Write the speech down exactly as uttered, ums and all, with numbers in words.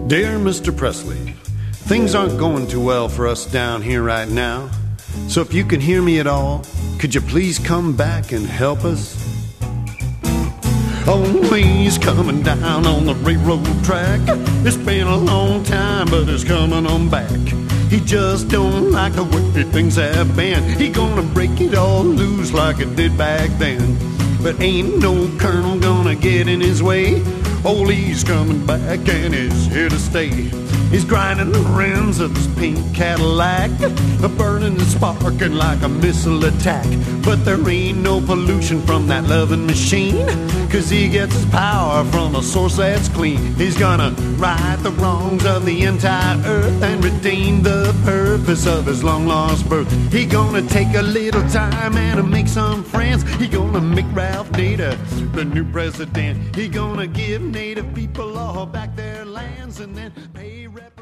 Dear Mister Presley, things aren't going too well for us down here right now. So if you can hear me at all, could you please come back and help us? Oh, he's coming down on the railroad track. It's been a long time, but it's coming on back. He just don't like the way things have been. He gonna break it all loose like it did back then. But ain't no colonel gonna get in his way. Old Lee's coming back and he's here to stay. He's grinding the rims of his pink Cadillac, burning and sparking like a missile attack. But there ain't no pollution from that loving machine, 'cause he gets his power from a source that's clean. He's gonna right the wrongs of the entire earth and redeem the purpose of his long-lost birth. He gonna take a little time and make some friends. He gonna make Ralph Nader the new president. He gonna give Native people all back their lands and then pay rep